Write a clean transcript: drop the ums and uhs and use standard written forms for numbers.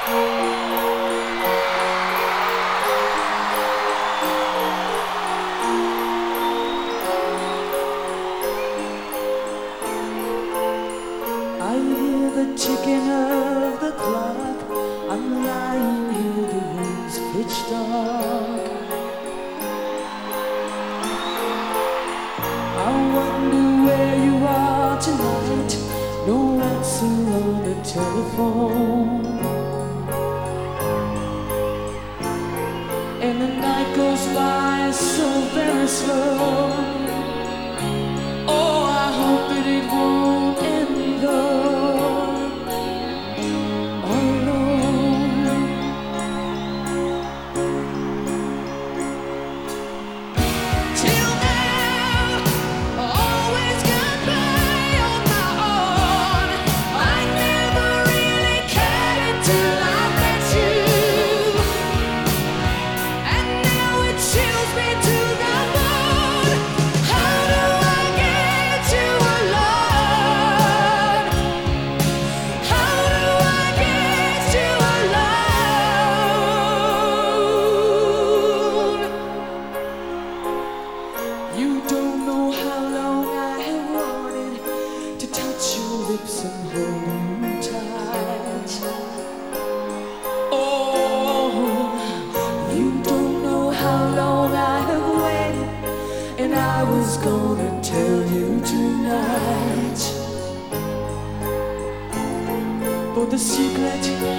I hear the ticking of the clock. I'm lying here, the room's pitch dark. I wonder where you are tonight. No answer on the telephone. And the night goes by so very slow. Oh, I hope that it won't end up alone. Till now, I always got by on my own. I never really cared until I met you. And now it chills me to the bone. How do I get you alone? How do I get you alone? You don't know how long I have wanted to touch your lips and hold you tight. Oh, you don't know how long I have waited, and I was gonna tell you tonight. But the secret